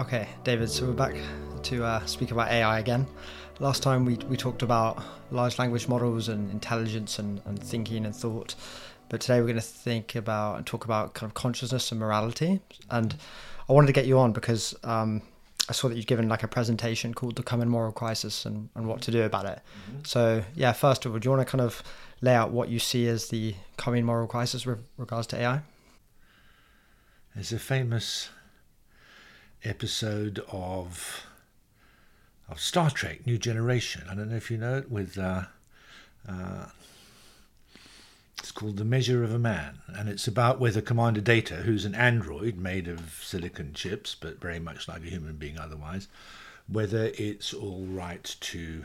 Okay, David, so we're back to speak about AI again. Last time we talked about large language models and intelligence and thinking and thought, but today we're going to talk about kind of consciousness and morality. And I wanted to get you on because I saw that you'd given like a presentation called The Common Moral Crisis and what to do about it. Mm-hmm. So yeah, first of all, do you want to kind of lay out what you see as the common moral crisis with regards to AI? There's a famous episode of Star Trek: New Generation. I don't know if you know it. It's called The Measure of a Man, and it's about whether Commander Data, who's an android made of silicon chips, but very much like a human being otherwise, whether it's all right to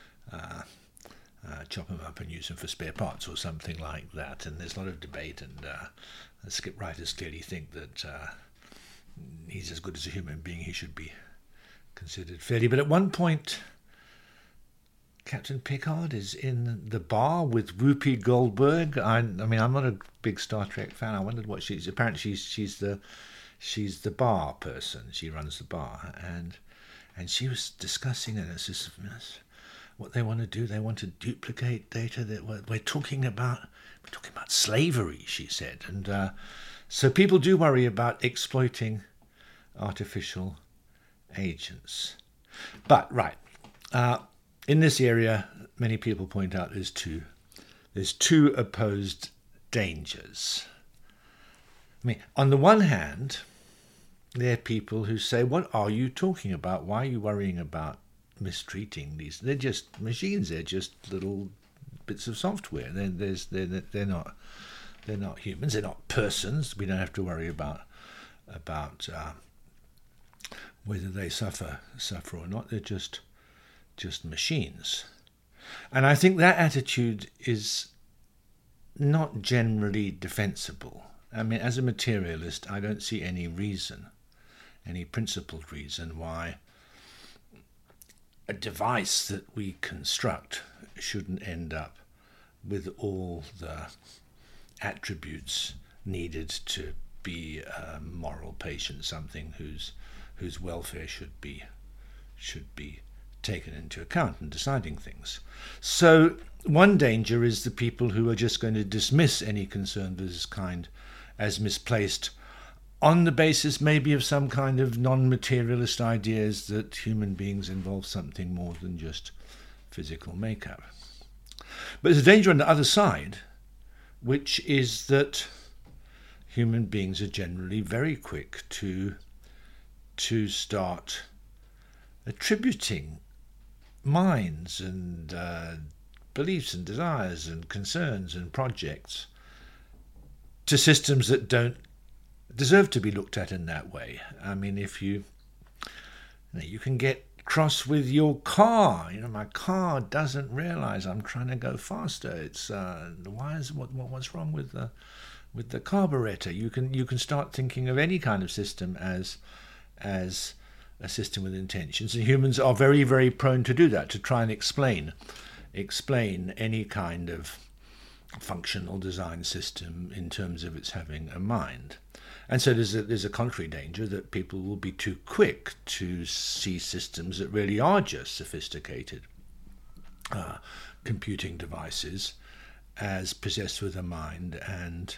chop them up and use them for spare parts or something like that. And there's a lot of debate, and the script writers clearly think that he's as good as a human being. He should be considered fairly. But at one point, Captain Picard is in the bar with Whoopi Goldberg. I mean, I'm not a big Star Trek fan. I wondered what she's. Apparently, she's the bar person. She runs the bar, and she was discussing it. It's just what they want to do. They want to duplicate data. That we're talking about slavery, she said, and so people do worry about exploiting artificial agents. But in this area, many people point out there's two opposed dangers. I mean, on the one hand, there are people who say, "What are you talking about? Why are you worrying about mistreating these? They're just machines. They're just little bits of software. They're not humans. They're not persons. We don't have to worry about whether they suffer or not. They're just machines." And I think that attitude is not generally defensible. I mean, as a materialist, I don't see any principled reason why a device that we construct shouldn't end up with all the attributes needed to be a moral patient, something whose welfare should be taken into account in deciding things. So one danger is the people who are just going to dismiss any concern of this kind as misplaced on the basis maybe of some kind of non-materialist ideas that human beings involve something more than just physical makeup. But there's a danger on the other side, which is that human beings are generally very quick to start attributing minds and beliefs and desires and concerns and projects to systems that don't deserve to be looked at in that way. I mean, if you can get cross with your car. My car doesn't realize I'm trying to go faster. It's what's wrong with the carburetor? You can start thinking of any kind of system as a system with intentions, and humans are very, very prone to do that, to try and explain any kind of functional design system in terms of its having a mind. And so there's a contrary danger that people will be too quick to see systems that really are just sophisticated computing devices as possessed with a mind and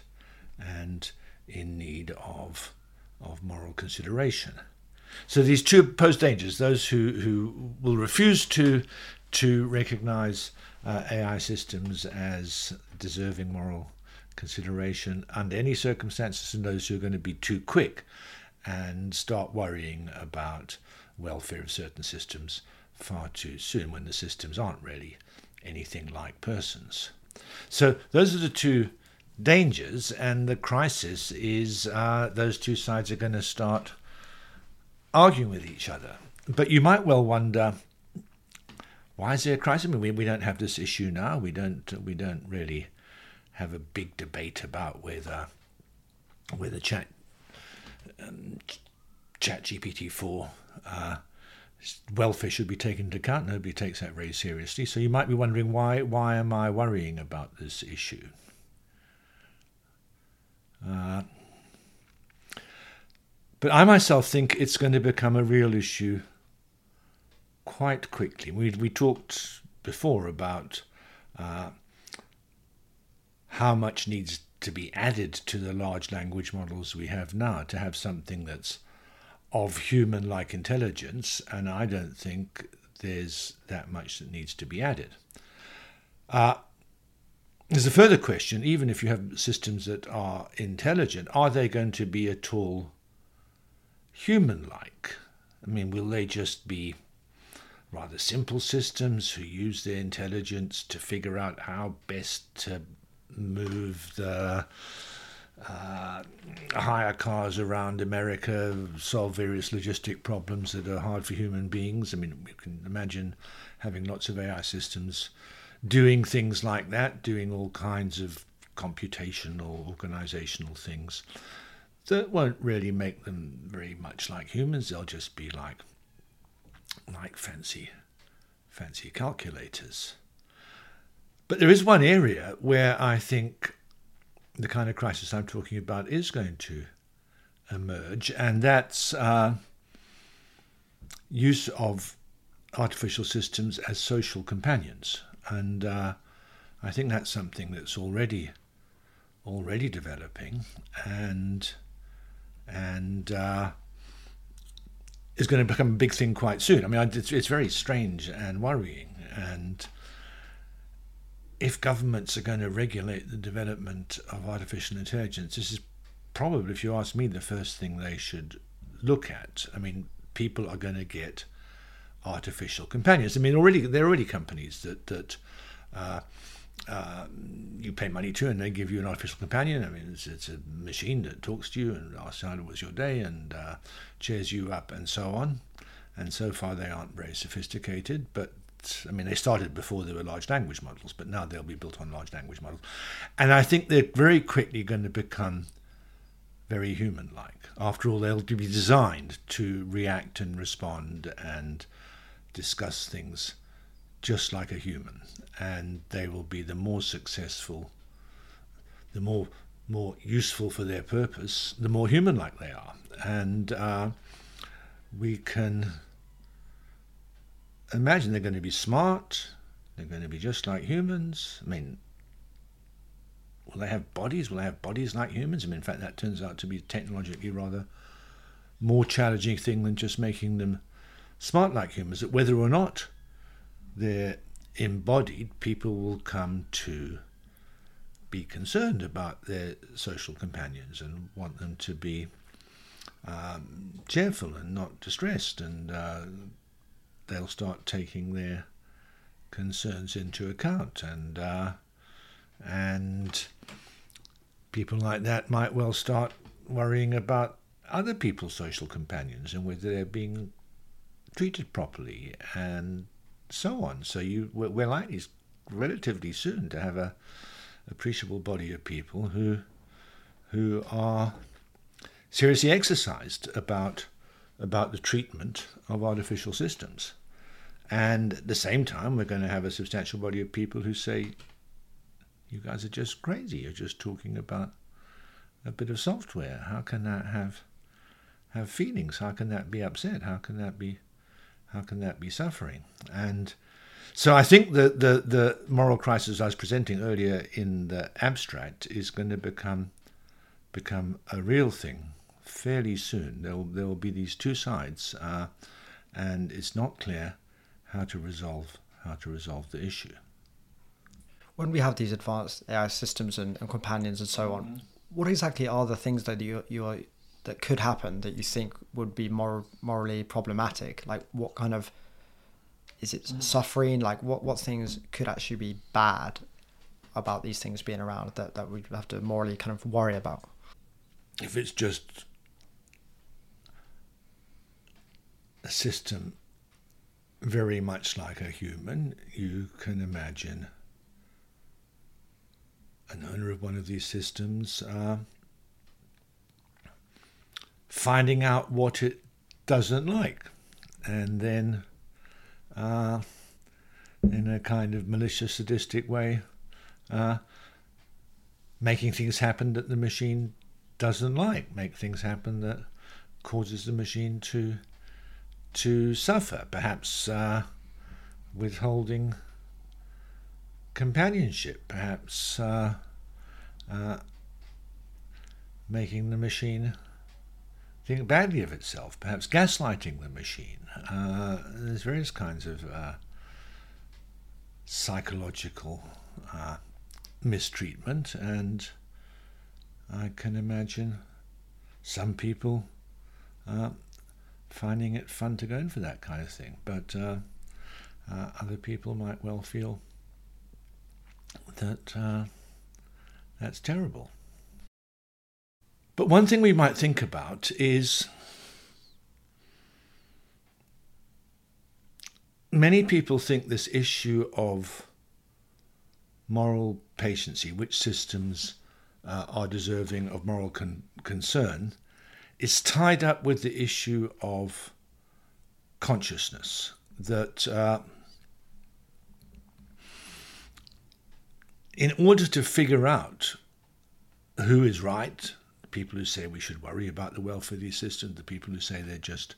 in need of moral consideration. So these two opposed dangers: those who will refuse to recognize AI systems as deserving moral consideration under any circumstances, and those who are going to be too quick and start worrying about welfare of certain systems far too soon, when the systems aren't really anything like persons. So those are the two dangers, and the crisis is those two sides are going to start arguing with each other. But you might well wonder, why is there a crisis? I mean, we don't have this issue now. We don't really have a big debate about whether ChatGPT-4 welfare should be taken into account. Nobody takes that very seriously. So you might be wondering, why am I worrying about this issue? But I myself think it's going to become a real issue quite quickly. We talked before about how much needs to be added to the large language models we have now to have something that's of human-like intelligence, and I don't think there's that much that needs to be added. There's a further question: even if you have systems that are intelligent, are they going to be at all human-like? I mean, will they just be rather simple systems who use their intelligence to figure out how best to move the hire cars around America, solve various logistic problems that are hard for human beings? I mean, you can imagine having lots of AI systems doing things like that, doing all kinds of computational, organizational things that won't really make them very much like humans. They'll just be like fancy calculators. But there is one area where I think the kind of crisis I'm talking about is going to emerge, and that's use of artificial systems as social companions. And I think that's something that's already developing, and is going to become a big thing quite soon. I mean, it's very strange and worrying. And if governments are going to regulate the development of artificial intelligence, this is probably, if you ask me, the first thing they should look at. I mean, people are going to get artificial companions. I mean, there are already companies that you pay money to, and they give you an artificial companion. I mean, it's a machine that talks to you and asks how was your day and cheers you up and so on. And so far, they aren't very sophisticated, but I mean, they started before there were large language models, but now they'll be built on large language models. And I think they're very quickly going to become very human-like. After all, they'll be designed to react and respond and discuss things just like a human. And they will be the more successful, the more useful for their purpose, the more human-like they are. And we can imagine they're going to be smart, they're going to be just like humans. I mean, will they have bodies? Will they have bodies like humans? I mean, in fact, that turns out to be technologically rather more challenging thing than just making them smart like humans. That whether or not they're embodied, people will come to be concerned about their social companions and want them to be cheerful and not distressed, and they'll start taking their concerns into account, and people like that might well start worrying about other people's social companions and whether they're being treated properly and so on. So we're likely relatively soon to have a appreciable body of people who are seriously exercised about the treatment of artificial systems. And at the same time, we're going to have a substantial body of people who say, you guys are just crazy. You're just talking about a bit of software. How can that have feelings? How can that be upset? How can that be suffering? And so I think that the moral crisis I was presenting earlier in the abstract is going to become a real thing fairly soon. There will be these two sides, and it's not clear how to resolve the issue. When we have these advanced AI systems and companions and so on, what exactly are the things that that could happen that you think would be morally problematic? Like, what kind of, is it suffering? Like, what things could actually be bad about these things being around that we'd have to morally kind of worry about? If it's just a system very much like a human, you can imagine an owner of one of these systems finding out what it doesn't like, and then in a kind of malicious, sadistic way, making things happen that the machine doesn't like, make things happen that causes the machine to suffer, perhaps withholding companionship, perhaps making the machine think badly of itself, perhaps gaslighting the machine. There's various kinds of psychological mistreatment, and I can imagine some people finding it fun to go in for that kind of thing, but other people might well feel that that's terrible. But one thing we might think about is many people think this issue of moral patiency, which systems are deserving of moral concern, is tied up with the issue of consciousness, that in order to figure out who is right, the people who say we should worry about the welfare of these systems, the people who say they're just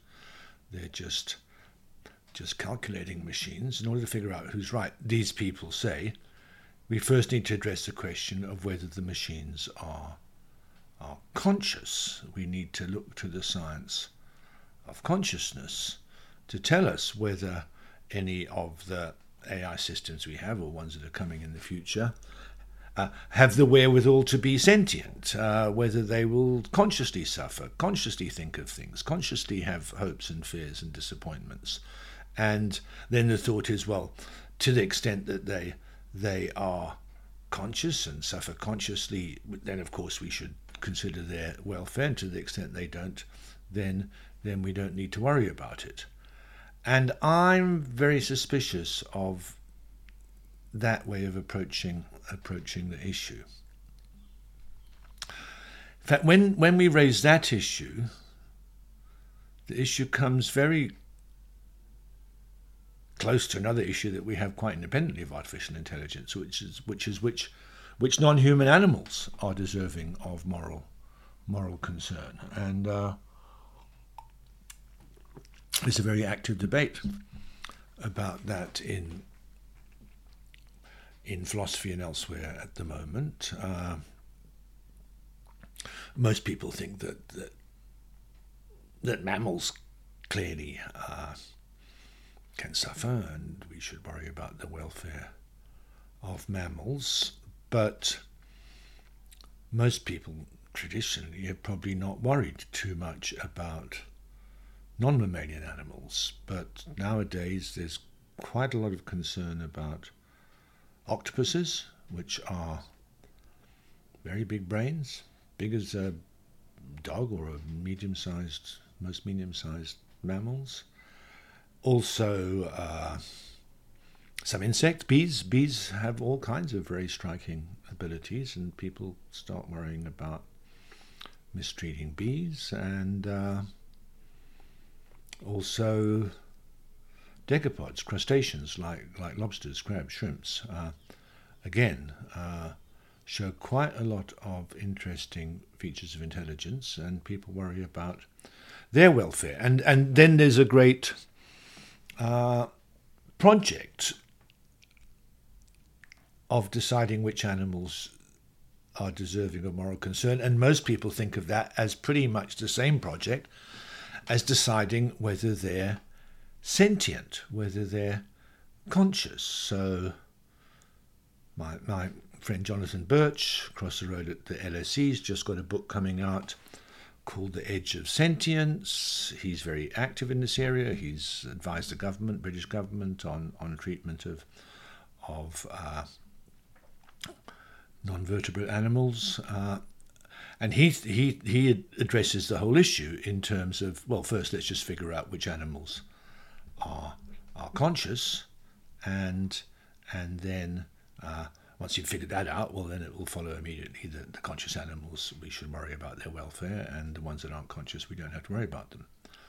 calculating machines, in order to figure out who's right, these people say we first need to address the question of whether the machines are conscious. We need to look to the science of consciousness to tell us whether any of the AI systems we have, or ones that are coming in the future, have the wherewithal to be sentient, whether they will consciously suffer, consciously think of things, consciously have hopes and fears and disappointments. And then the thought is, well, to the extent that they are conscious and suffer consciously, then of course we should consider their welfare, and to the extent they don't, then we don't need to worry about it. And I'm very suspicious of that way of approaching the issue. In fact, when we raise that issue, the issue comes very close to another issue that we have quite independently of artificial intelligence, which non-human animals are deserving of moral concern. And there's a very active debate about that in philosophy and elsewhere at the moment. Most people think that mammals clearly can suffer, and we should worry about the welfare of mammals. But most people traditionally have probably not worried too much about non-mammalian animals. But nowadays there's quite a lot of concern about octopuses, which are very big brains, big as a dog or a most medium-sized mammals. Also, some insects, bees have all kinds of very striking abilities, and people start worrying about mistreating bees. And also decapods, crustaceans like lobsters, crabs, shrimps, again show quite a lot of interesting features of intelligence, and people worry about their welfare. And then there's a great project of deciding which animals are deserving of moral concern, and most people think of that as pretty much the same project as deciding whether they're sentient, whether they're conscious. So my friend Jonathan Birch, across the road at the LSE's, just got a book coming out called The Edge of Sentience. He's very active in this area. He's advised the government, British government, on treatment of non-vertebrate animals. And he addresses the whole issue in terms of, well, first let's just figure out which animals are conscious, and then once you've figured that out, well, then it will follow immediately that the conscious animals, we should worry about their welfare, and the ones that aren't conscious, we don't have to worry about them.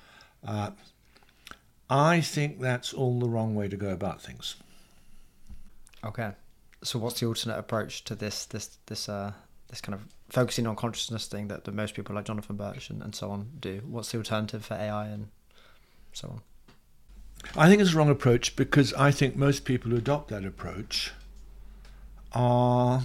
I think that's all the wrong way to go about things. Okay, so what's the alternate approach to this kind of focusing on consciousness thing that most people like Jonathan Birch and so on do? What's the alternative for AI and so on? I think it's a wrong approach, because I think most people who adopt that approach are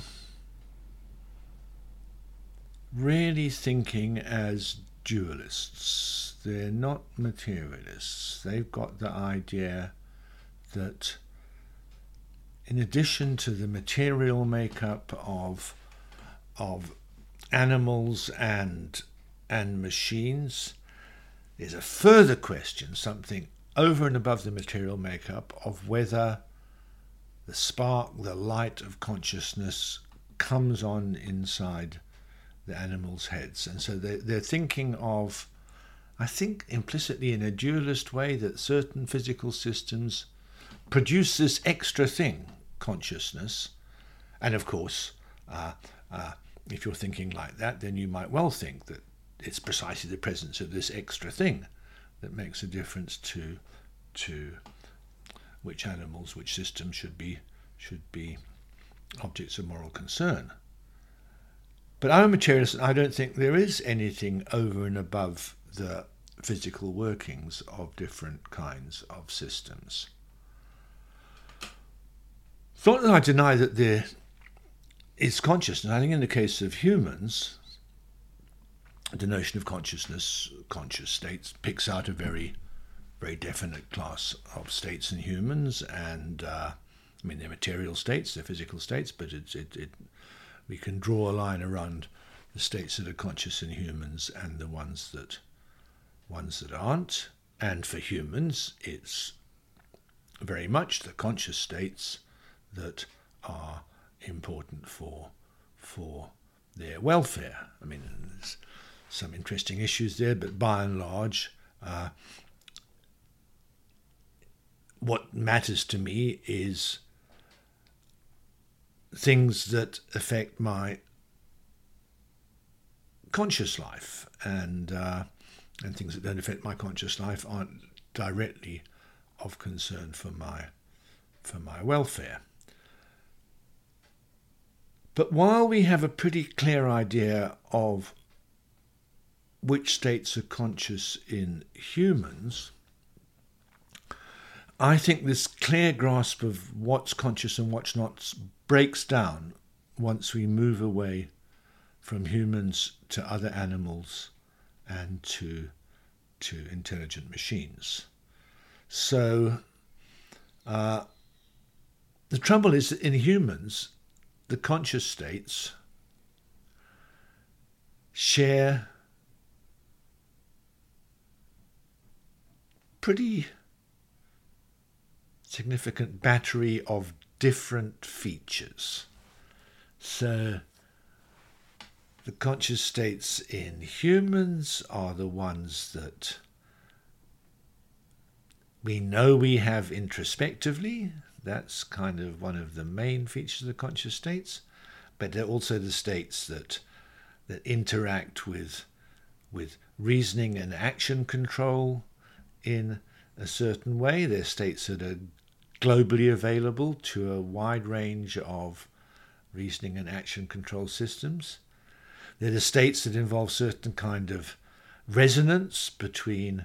really thinking as dualists. They're not materialists. They've got the idea that in addition to the material makeup of animals and machines, there's a further question, something over and above the material makeup, of whether the spark, the light of consciousness comes on inside the animals' heads. And so they're thinking of, I think implicitly in a dualist way, that certain physical systems produce this extra thing, consciousness. And of course, if you're thinking like that, then you might well think that it's precisely the presence of this extra thing that makes a difference to which animals, which systems should be objects of moral concern. But I'm a materialist, and I don't think there is anything over and above the physical workings of different kinds of systems. It's not that I deny that there is consciousness. I think in the case of humans, the notion of consciousness, conscious states, picks out a very, very definite class of states in humans, and they're material states, they're physical states, but we can draw a line around the states that are conscious in humans and the ones that aren't. And for humans, it's very much the conscious states that are important for their welfare. There's some interesting issues there, but by and large, what matters to me is things that affect my conscious life, and things that don't affect my conscious life aren't directly of concern for my welfare. But while we have a pretty clear idea of which states are conscious in humans, I think this clear grasp of what's conscious and what's not breaks down once we move away from humans to other animals and to intelligent machines. So the trouble is that in humans, the conscious states share pretty significant battery of different features. So the conscious states in humans are the ones that we know we have introspectively. That's kind of one of the main features of the conscious states. But they're also the states that interact with reasoning and action control in a certain way. They're states that are globally available to a wide range of reasoning and action control systems. They're the states that involve certain kind of resonance between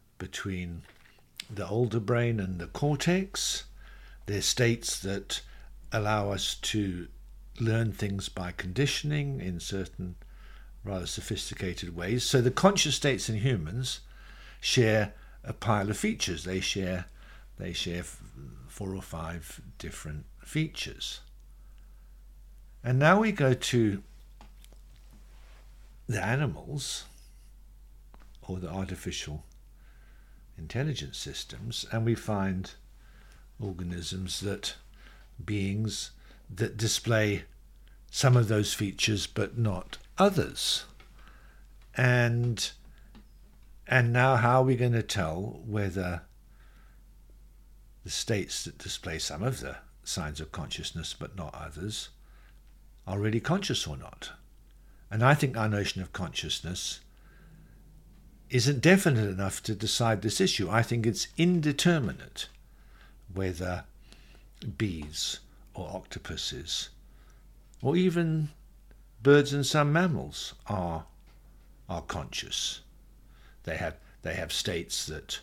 the older brain and the cortex. They're states that allow us to learn things by conditioning in certain rather sophisticated ways. So the conscious states in humans share a pile of features. They share 4 or 5 different features. And now we go to the animals, or the artificial intelligence systems, and we find beings that display some of those features but not others. And now how are we going to tell whether the states that display some of the signs of consciousness but not others are really conscious or not? And I think our notion of consciousness isn't definite enough to decide this issue. I think it's indeterminate whether bees or octopuses or even birds and some mammals are conscious. They have states that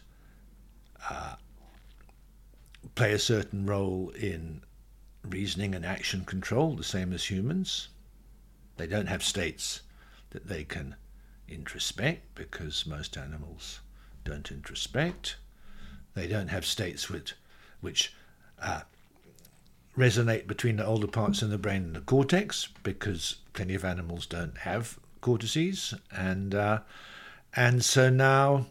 play a certain role in reasoning and action control, the same as humans. They don't have states that they can introspect, because most animals don't introspect. They don't have states which resonate between the older parts of the brain and the cortex, because plenty of animals don't have cortices. And so now,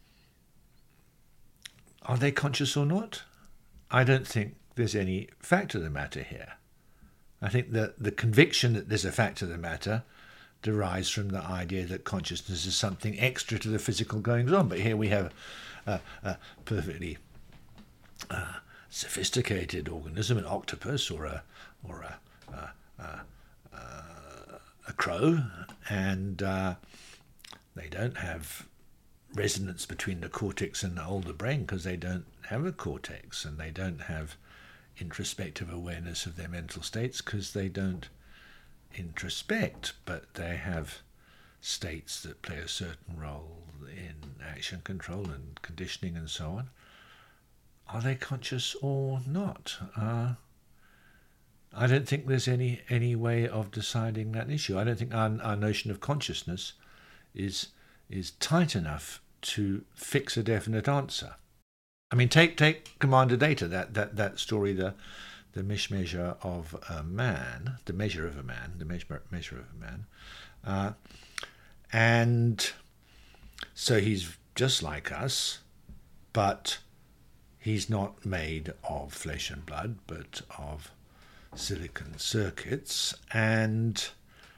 are they conscious or not? I don't think there's any fact of the matter here. I think that the conviction that there's a fact of the matter derives from the idea that consciousness is something extra to the physical goings on. But here we have a perfectly sophisticated organism, an octopus or a crow, and they don't have resonance between the cortex and the older brain, because they don't have a cortex, and they don't have introspective awareness of their mental states because they don't introspect, but they have states that play a certain role in action control and conditioning and so on. Are they conscious or not? I don't think there's any way of deciding that issue. I don't think our notion of consciousness is tight enough to fix a definite answer. I mean, take Commander Data, that story, the measure of a man, the measure of a man, and so he's just like us, but he's not made of flesh and blood, but of silicon circuits, and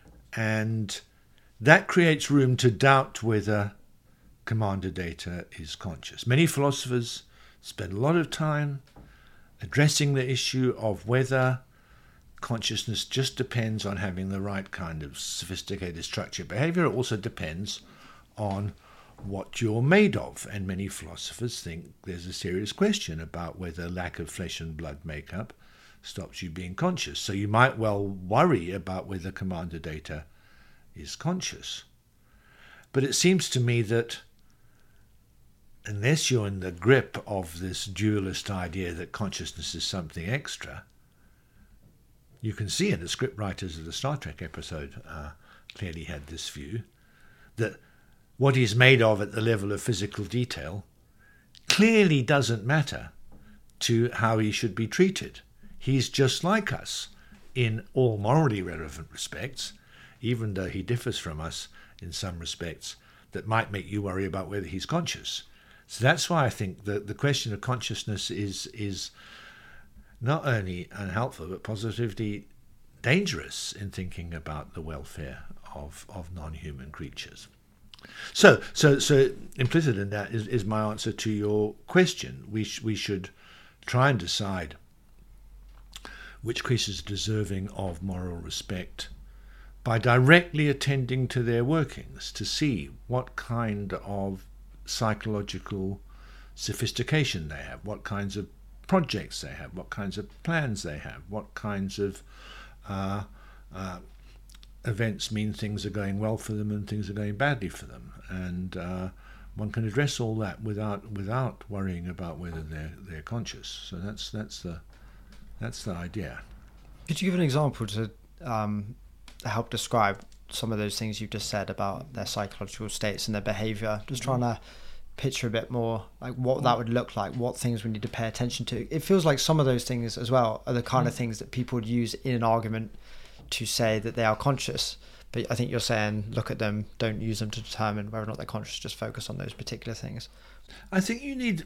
that creates room to doubt whether Commander Data is conscious. Many philosophers spend a lot of time addressing the issue of whether consciousness just depends on having the right kind of sophisticated structured behavior. It also depends on what you're made of. And many philosophers think there's a serious question about whether lack of flesh and blood makeup stops you being conscious. So you might well worry about whether Commander Data is conscious. But it seems to me that unless you're in the grip of this dualist idea that consciousness is something extra, you can see, in the script writers of the Star Trek episode clearly had this view, that what he's made of at the level of physical detail clearly doesn't matter to how he should be treated. He's just like us in all morally relevant respects, even though he differs from us in some respects that might make you worry about whether he's conscious. So that's why I think that the question of consciousness is not only unhelpful, but positively dangerous in thinking about the welfare of non-human creatures. So implicit in that is my answer to your question. We should try and decide which creatures are deserving of moral respect by directly attending to their workings, to see what kind of psychological sophistication they have, what kinds of projects they have, what kinds of plans they have, what kinds of events mean things are going well for them and things are going badly for them. And one can address all that without worrying about whether they're conscious. So that's the idea. Could you give an example to help describe some of those things you've just said about their psychological states and their behavior? Just trying to picture a bit more like what that would look like, what things we need to pay attention to. It feels like some of those things as well are the kind of things that people would use in an argument to say that they are conscious. But I think you're saying look at them, don't use them to determine whether or not they're conscious, just focus on those particular things. I think you need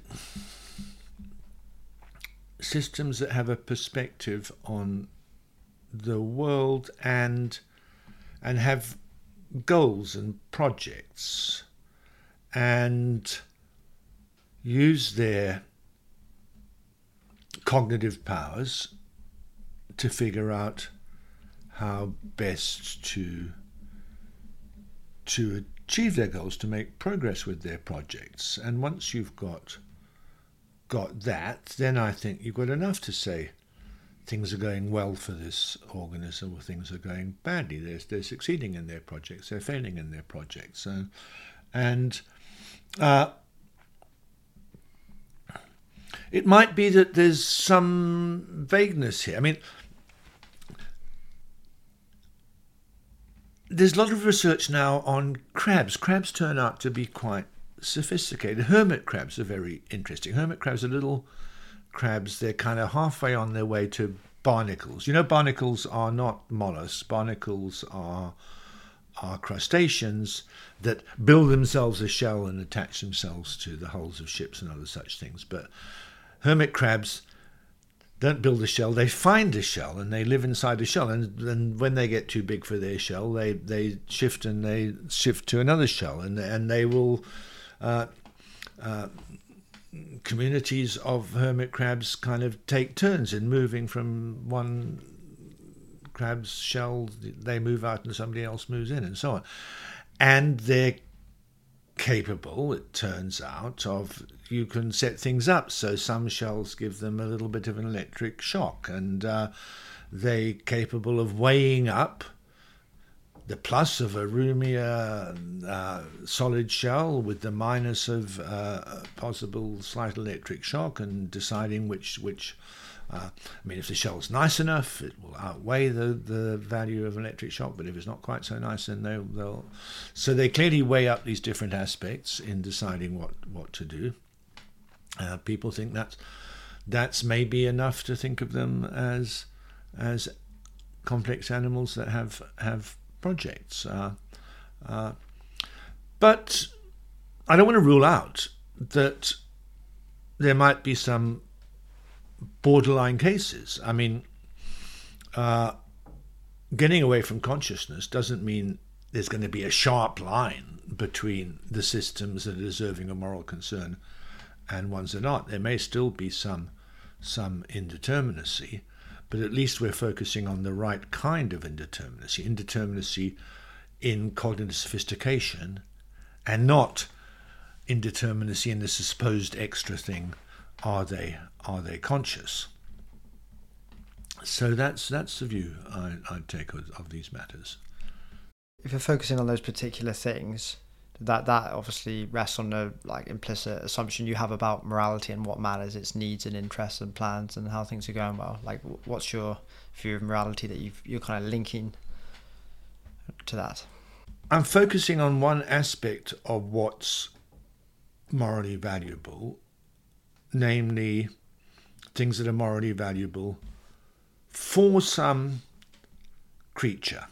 systems that have a perspective on the world and have goals and projects and use their cognitive powers to figure out how best to achieve their goals, to make progress with their projects. And once you've got that, then I think you've got enough to say things are going well for this organism or things are going badly. They're succeeding in their projects, they're failing in their projects. And it might be that there's some vagueness here. I mean, there's a lot of research now on crabs. Crabs turn out to be quite sophisticated. Hermit crabs are very interesting. Hermit crabs are little crabs. They're kind of halfway on their way to barnacles. You know, barnacles are not mollusks. Barnacles are crustaceans that build themselves a shell and attach themselves to the hulls of ships and other such things. But hermit crabs don't build a shell, they find a shell and they live inside a shell. And when they get too big for their shell, they shift to another shell. And they will... communities of hermit crabs kind of take turns in moving from one crab's shell, they move out and somebody else moves in and so on. And they're capable, it turns out, of, you can set things up so some shells give them a little bit of an electric shock, and they're capable of weighing up the plus of a roomier solid shell with the minus of possible slight electric shock, and deciding which I mean, if the shell's nice enough, it will outweigh the value of electric shock, but if it's not quite so nice, then they'll... So they clearly weigh up these different aspects in deciding what to do. People think that's maybe enough to think of them as complex animals that have projects. But I don't want to rule out that there might be some borderline cases. I mean, getting away from consciousness doesn't mean there's going to be a sharp line between the systems that are deserving of moral concern and ones that aren't. There may still be some indeterminacy, but at least we're focusing on the right kind of indeterminacy in cognitive sophistication, and not indeterminacy in the supposed extra thing, are they conscious? So that's the view I'd take of these matters. If you're focusing on those particular things, that obviously rests on the implicit assumption you have about morality and what matters, its needs and interests and plans and how things are going well. What's your view of morality that you're kind of linking to that? I'm focusing on one aspect of what's morally valuable, namely things that are morally valuable for some creature.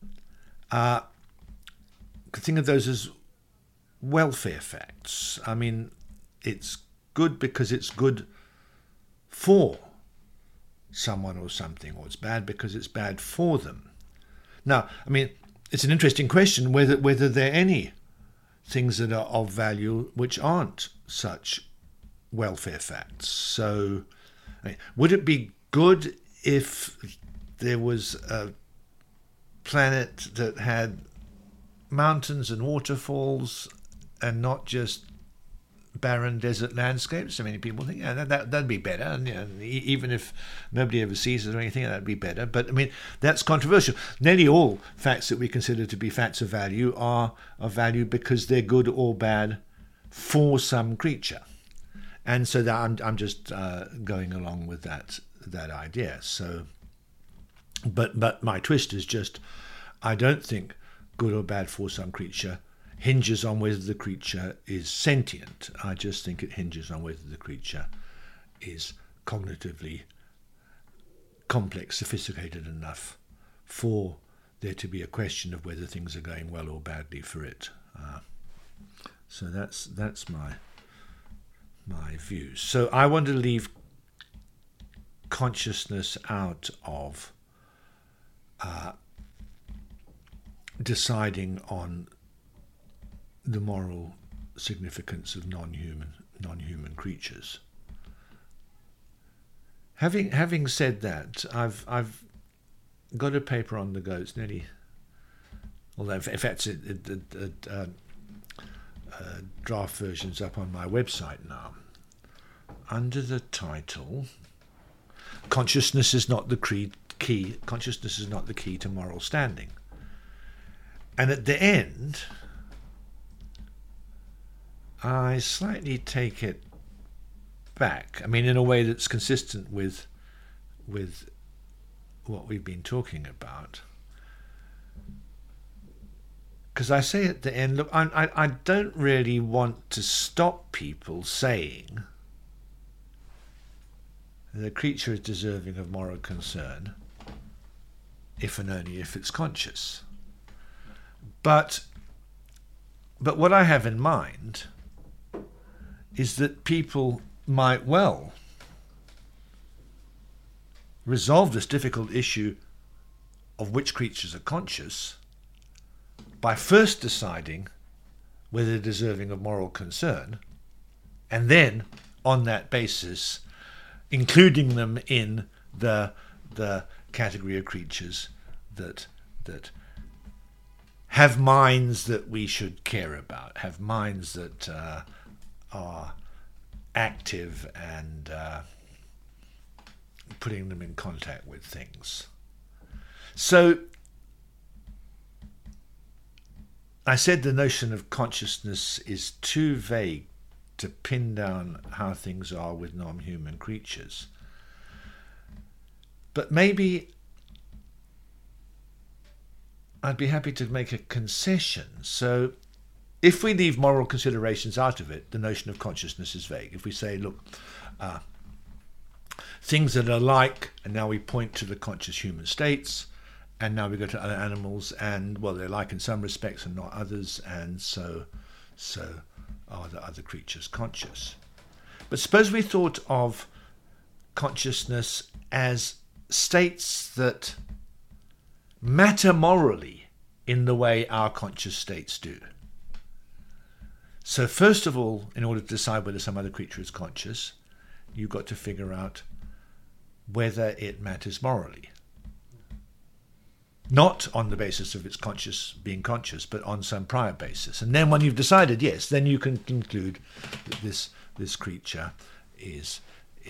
Think of those as welfare facts. I mean, it's good because it's good for someone or something, or it's bad because it's bad for them. Now, I mean, it's an interesting question whether there are any things that are of value which aren't such welfare facts. So, I mean, would it be good if there was a planet that had mountains and waterfalls and not just barren desert landscapes? I mean, people think, yeah, that'd be better. And even if nobody ever sees it or anything, that'd be better. But I mean, that's controversial. Nearly all facts that we consider to be facts of value are of value because they're good or bad for some creature. And so that I'm just going along with that idea. So, but my twist is just, I don't think good or bad for some creature hinges on whether the creature is sentient. I just think it hinges on whether the creature is cognitively complex, sophisticated enough for there to be a question of whether things are going well or badly for it. So that's my views. So I want to leave consciousness out of deciding on the moral significance of non-human creatures. Having said that, I've got a paper on the go. It's nearly, although in fact draft version's up on my website now, under the title consciousness is not the key. Consciousness is not the key to moral standing. And at the end, I slightly take it back. I mean, in a way that's consistent with what we've been talking about. Because I say at the end, look, I don't really want to stop people saying the creature is deserving of moral concern if and only if it's conscious. But what I have in mind is that people might well resolve this difficult issue of which creatures are conscious by first deciding whether they're deserving of moral concern, and then on that basis including them in the category of creatures that have minds that we should care about, have minds that are active and putting them in contact with things. So I said the notion of consciousness is too vague to pin down how things are with non-human creatures. But maybe I'd be happy to make a concession. So if we leave moral considerations out of it, the notion of consciousness is vague. If we say, look, things that are like, and now we point to the conscious human states, and now we go to other animals, and, well, they're like in some respects and not others, and so are the other creatures conscious. But suppose we thought of consciousness as states that matter morally in the way our conscious states do. So first of all, in order to decide whether some other creature is conscious, you've got to figure out whether it matters morally. Not on the basis of its being conscious, but on some prior basis. And then when you've decided, yes, then you can conclude that this creature is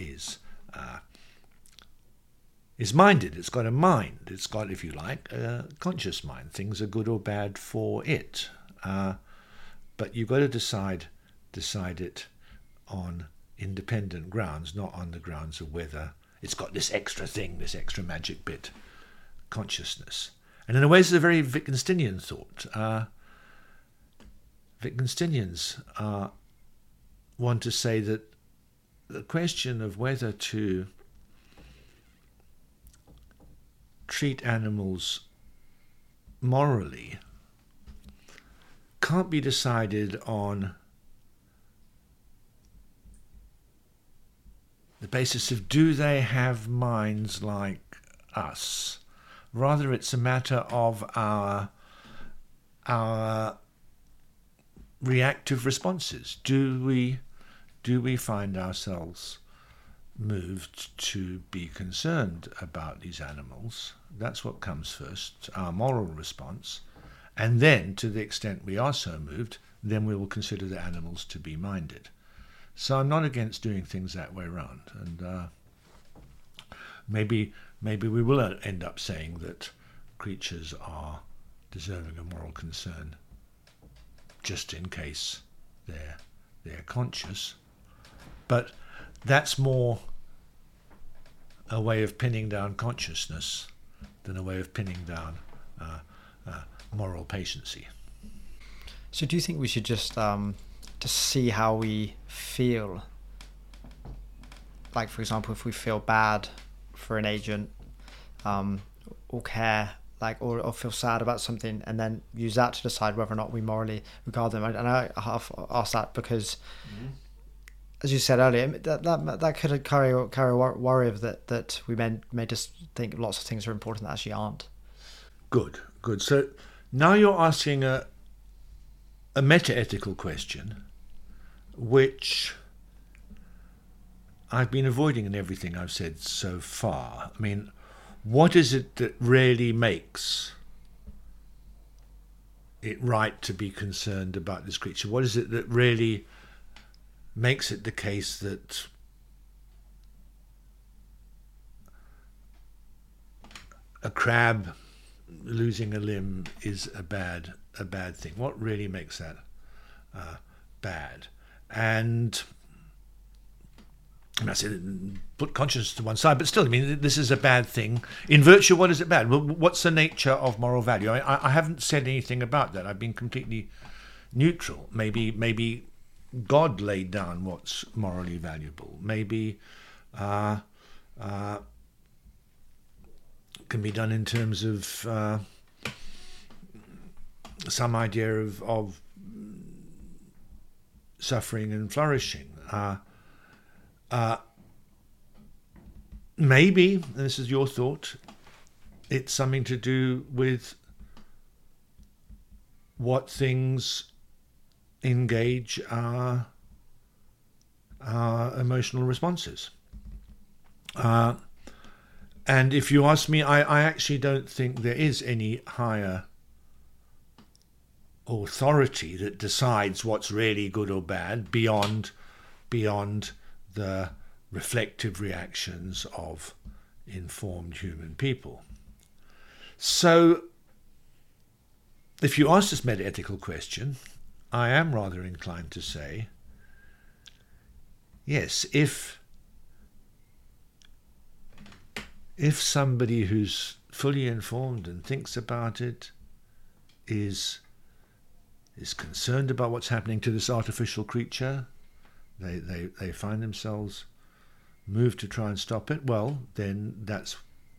minded. It's got a mind. It's got, if you like, a conscious mind. Things are good or bad for it. But you've got to decide it on independent grounds, not on the grounds of whether it's got this extra thing, this extra magic bit, consciousness. And in a way, it's a very Wittgensteinian thought. Wittgensteinians want to say that the question of whether to treat animals morally can't be decided on the basis of do they have minds like us. Rather, it's a matter of our reactive responses. Do we find ourselves moved to be concerned about these animals? That's what comes first, our moral response. And then, to the extent we are so moved, then we will consider the animals to be minded. So I'm not against doing things that way around. And maybe we will end up saying that creatures are deserving of moral concern just in case they're conscious. But that's more a way of pinning down consciousness than a way of pinning down moral patiency. So do you think we should just see how we feel? Like, for example, if we feel bad for an agent, or care, or feel sad about something, and then use that to decide whether or not we morally regard them. And I have asked that because, as you said earlier, that could carry a worry of that we may just think lots of things are important that actually aren't. Good. So now you're asking a meta-ethical question, which I've been avoiding in everything I've said so far. I mean, what is it that really makes it right to be concerned about this creature? What is it that really makes it the case that a crab losing a limb is a bad thing. What really makes that bad? And I said, put conscience to one side, but still, I mean, this is a bad thing. In virtue, what is it bad? Well, what's the nature of moral value? I haven't said anything about that. I've been completely neutral. Maybe God laid down what's morally valuable. Maybe can be done in terms of some idea of suffering and flourishing. Maybe, and this is your thought, it's something to do with what things engage our emotional responses. And if you ask me, I actually don't think there is any higher authority that decides what's really good or bad beyond the reflective reactions of informed human people. So, if you ask this metaethical question, I am rather inclined to say, yes, if somebody who's fully informed and thinks about it is concerned about what's happening to this artificial creature, they find themselves moved to try and stop it, well, then that's,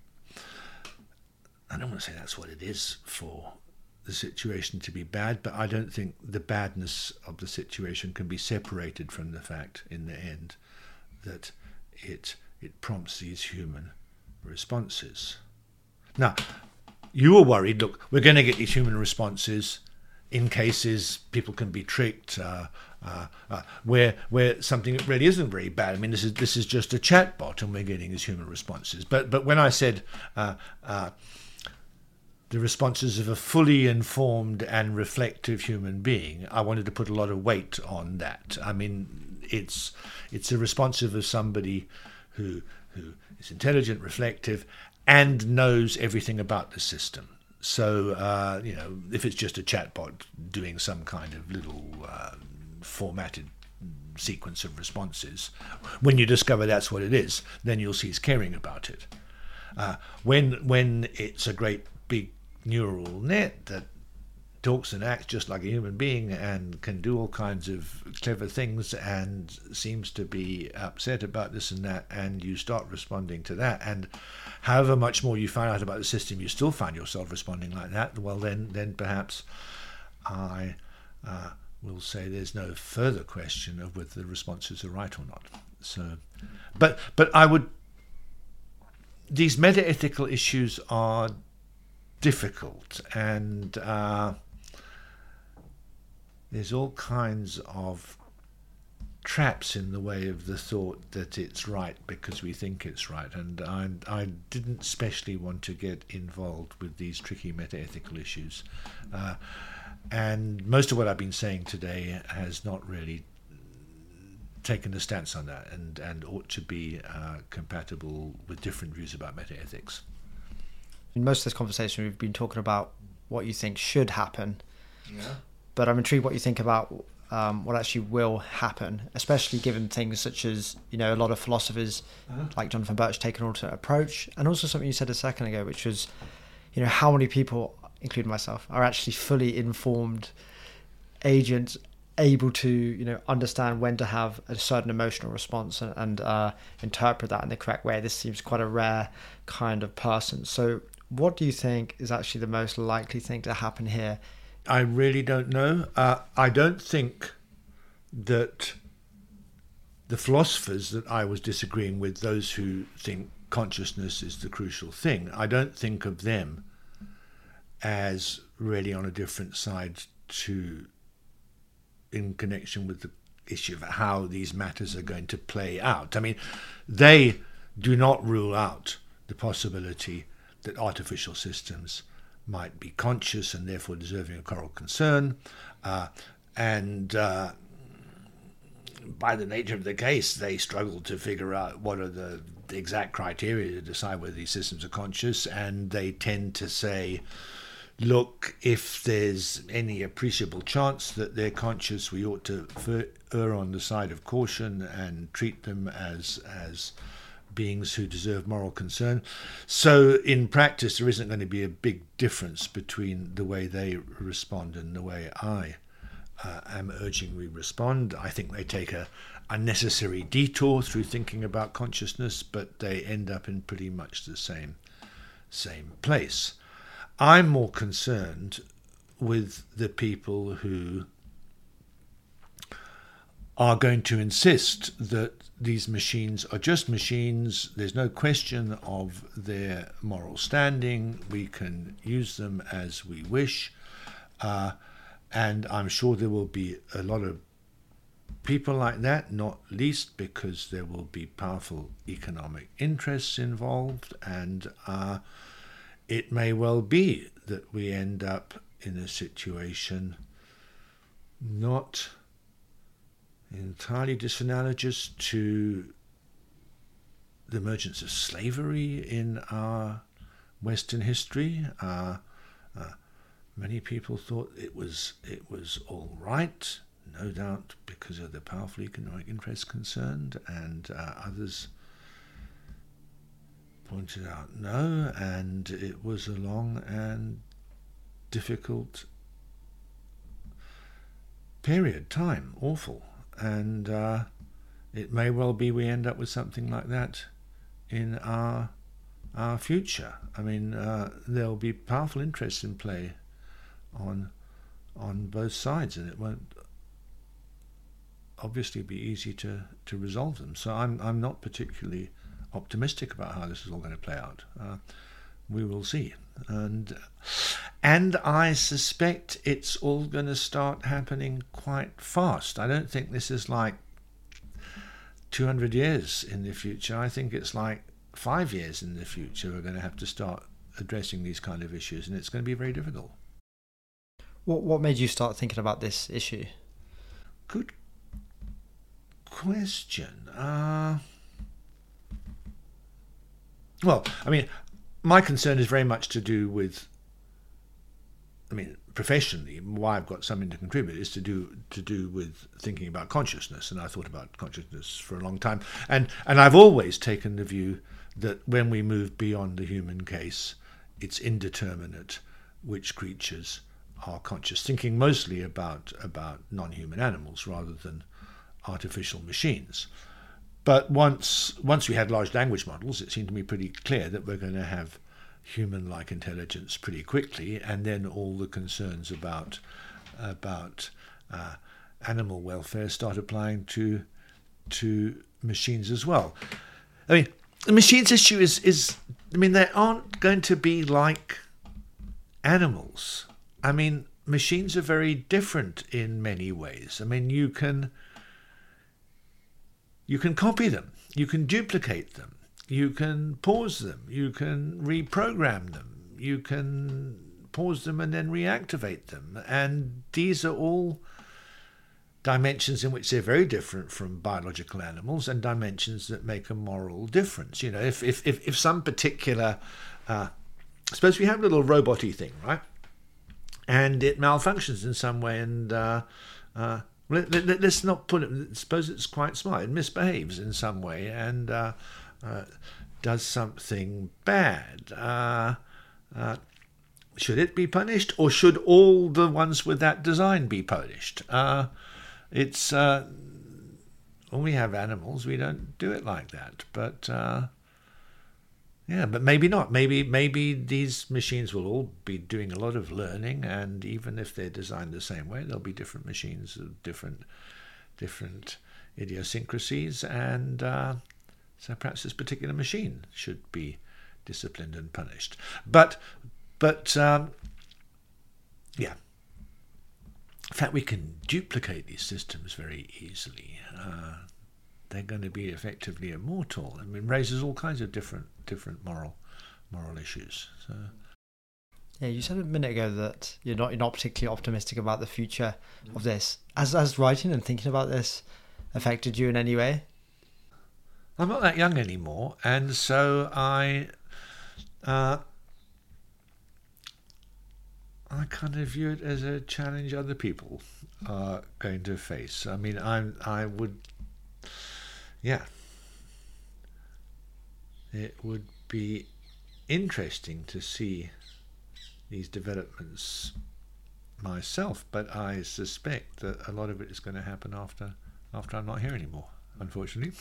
I don't want to say that's what it is for the situation to be bad, but I don't think the badness of the situation can be separated from the fact in the end that it prompts these human responses. Now, you were worried, look, we're going to get these human responses in cases people can be tricked, where something really isn't very bad. I mean, this is just a chatbot, and we're getting these human responses. But when I said the responses of a fully informed and reflective human being, I wanted to put a lot of weight on that. I mean, it's a responsive of somebody who is intelligent, reflective, and knows everything about the system. So, if it's just a chatbot doing some kind of little formatted sequence of responses, when you discover that's what it is, then you'll cease caring about it. When it's a great big neural net that talks and acts just like a human being and can do all kinds of clever things and seems to be upset about this and that, and you start responding to that, and however much more you find out about the system, you still find yourself responding like that, well, then perhaps I will say there's no further question of whether the responses are right or not. So, but I would, these metaethical issues are difficult, and there's all kinds of traps in the way of the thought that it's right because we think it's right, and I didn't especially want to get involved with these tricky metaethical issues, and most of what I've been saying today has not really taken a stance on that, and ought to be compatible with different views about metaethics. In most of this conversation, we've been talking about what you think should happen. Yeah. But I'm intrigued what you think about what actually will happen, especially given things such as, a lot of philosophers like Jonathan Birch take an alternate approach, and also something you said a second ago, which was, how many people, including myself, are actually fully informed agents able to, understand when to have a certain emotional response and interpret that in the correct way. This seems quite a rare kind of person. So what do you think is actually the most likely thing to happen here? I really don't know. I don't think that the philosophers that I was disagreeing with, those who think consciousness is the crucial thing, I don't think of them as really on a different side in connection with the issue of how these matters are going to play out. I mean, they do not rule out the possibility that artificial systems might be conscious and therefore deserving of moral concern, and by the nature of the case, they struggle to figure out what are the the exact criteria to decide whether these systems are conscious, and they tend to say, look, if there's any appreciable chance that they're conscious, we ought to err on the side of caution and treat them as beings who deserve moral concern. So in practice, there isn't going to be a big difference between the way they respond and the way I am urging we respond. I think they take a unnecessary detour through thinking about consciousness, but they end up in pretty much the same place. I'm more concerned with the people who are going to insist that these machines are just machines. There's no question of their moral standing. We can use them as we wish. And I'm sure there will be a lot of people like that, not least because there will be powerful economic interests involved. And it may well be that we end up in a situation not entirely disanalogous to the emergence of slavery in our Western history. Many people thought it was all right, no doubt because of the powerful economic interests concerned, and others pointed out no, and it was a long and difficult time, awful. And it may well be we end up with something like that in our future. I mean, there'll be powerful interests in play on both sides, and it won't obviously be easy to resolve them. So I'm not particularly optimistic about how this is all going to play out. We will see, and I suspect it's all going to start happening quite fast. I don't think this is like 200 years in the future. I think it's like 5 years in the future we're going to have to start addressing these kind of issues, and it's going to be very difficult. What made you start thinking about this issue? Good question. Well, I mean, my concern is very much to do with, I mean, professionally, why I've got something to contribute is to do with thinking about consciousness, and I thought about consciousness for a long time, and I've always taken the view that when we move beyond the human case, it's indeterminate which creatures are conscious, thinking mostly about non-human animals rather than artificial machines. But once we had large language models, it seemed to me pretty clear that we're going to have human-like intelligence pretty quickly, and then all the concerns about animal welfare start applying to machines as well. I mean, the machines issue is I mean, they aren't going to be like animals. I mean, machines are very different in many ways. I mean, you can copy them, you can duplicate them, you can pause them, you can reprogram them, you can pause them and then reactivate them. And these are all dimensions in which they're very different from biological animals, and dimensions that make a moral difference. You know, if some particular, suppose we have a little robot-y thing, right? And it malfunctions in some way, and let's not put it, suppose it's quite smart, it misbehaves in some way and does something bad. Should it be punished, or should all the ones with that design be punished? It's when we have animals, we don't do it like that. But but maybe not. Maybe these machines will all be doing a lot of learning, and even if they're designed the same way, there'll be different machines of different idiosyncrasies, and so perhaps this particular machine should be disciplined and punished. But yeah. In fact, we can duplicate these systems very easily. They're going to be effectively immortal. I mean, raises all kinds of different moral issues. So, yeah, you said a minute ago that you're not particularly optimistic about the future of this. Has writing and thinking about this affected you in any way? I'm not that young anymore, and so I kind of view it as a challenge other people are going to face. I mean, I would, yeah, it would be interesting to see these developments myself, but I suspect that a lot of it is going to happen after I'm not here anymore, unfortunately.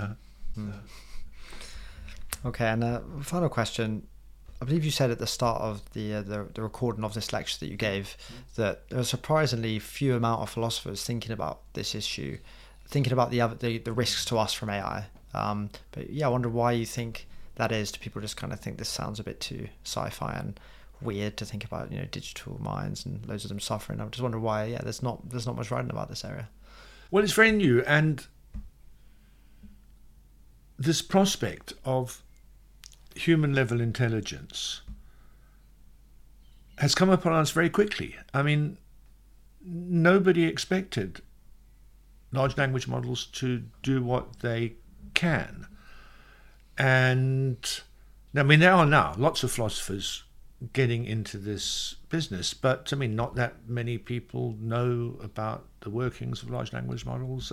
Okay, and final question. I believe you said at the start of the recording of this lecture that you gave that there was surprisingly few amount of philosophers thinking about this issue, thinking about the risks to us from AI. But yeah, I wonder why you think that is. Do people just kind of think this sounds a bit too sci-fi and weird to think about, digital minds and loads of them suffering? I just wonder why. Yeah, there's not much writing about this area. Well, it's very new, and this prospect of human level intelligence has come upon us very quickly. I mean, nobody expected large language models to do what they can. And I mean, there are now lots of philosophers getting into this business, but I mean, not that many people know about the workings of large language models.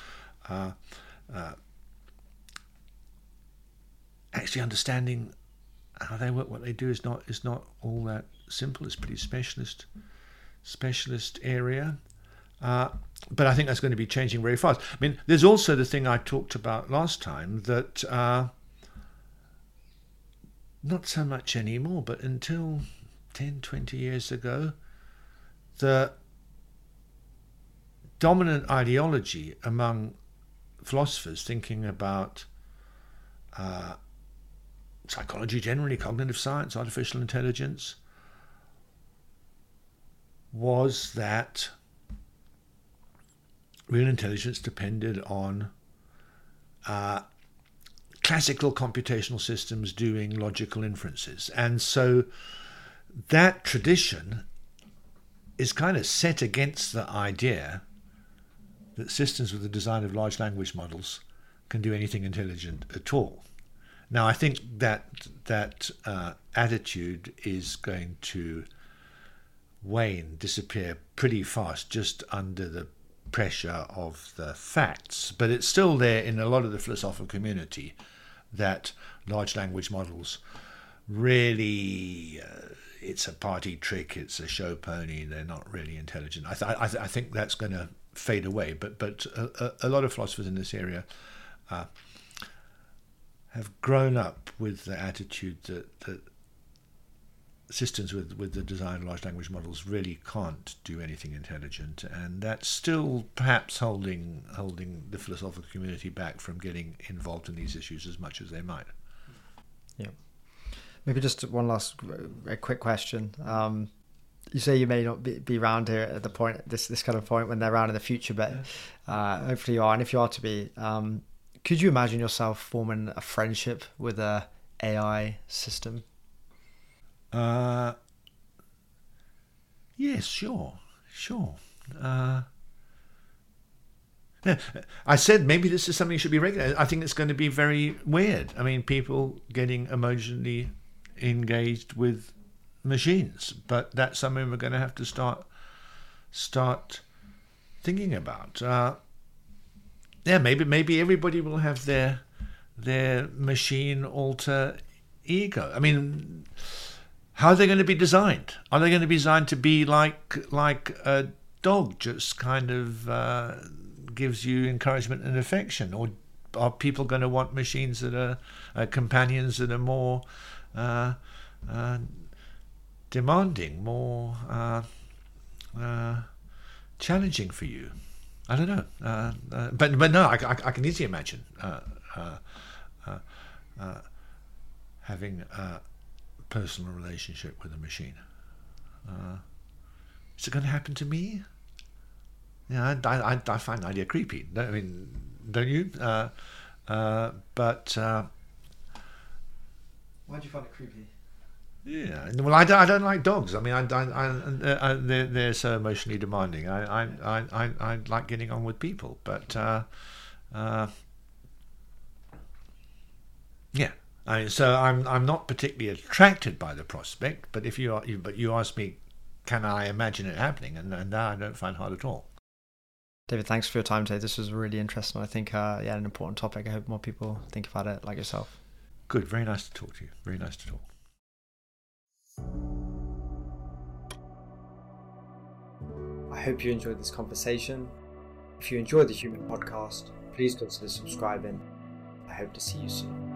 Actually understanding how they work, what they do, is not all that simple. It's pretty specialist area. But I think that's going to be changing very fast. I mean, there's also the thing I talked about last time that not so much anymore, but until 10, 20 years ago, the dominant ideology among philosophers thinking about psychology generally, cognitive science, artificial intelligence, was that real intelligence depended on classical computational systems doing logical inferences. And so that tradition is kind of set against the idea that systems with the design of large language models can do anything intelligent at all. Now, I think that attitude is going to wane, disappear pretty fast, just under the pressure of the facts. But it's still there in a lot of the philosophical community that large language models really, it's a party trick, it's a show pony, they're not really intelligent. I think that's going to fade away. But a lot of philosophers in this area have grown up with the attitude that systems with the design of large language models really can't do anything intelligent, and that's still perhaps holding the philosophical community back from getting involved in these issues as much as they might. Yeah. Maybe just one last quick question. You say you may not be around here at the point, this kind of point, when they're around in the future, but hopefully you are. And if you are to be, could you imagine yourself forming a friendship with a AI system? Yes, sure. I said maybe this is something that should be regulated. I think it's going to be very weird. I mean, people getting emotionally engaged with machines, but that's something we're going to have to start thinking about. Maybe everybody will have their machine alter ego. I mean, how are they going to be designed? Are they going to be designed to be like a dog, just kind of gives you encouragement and affection, or are people going to want machines that are companions that are more demanding, more challenging for you? I don't know, but no, I can easily imagine having a personal relationship with a machine. Is it going to happen to me? Yeah, I find the idea creepy. I mean, don't you? But why do you find it creepy? Yeah, well, I don't like dogs. I mean, they're so emotionally demanding. I like getting on with people, but Yeah. So I'm not particularly attracted by the prospect, but but you ask me, can I imagine it happening? And that I don't find hard at all. David, thanks for your time today. This was really interesting. I think, an important topic. I hope more people think about it like yourself. Good. Very nice to talk to you. Very nice to talk. I hope you enjoyed this conversation. If you enjoyed the Human Podcast, please consider subscribing. I hope to see you soon.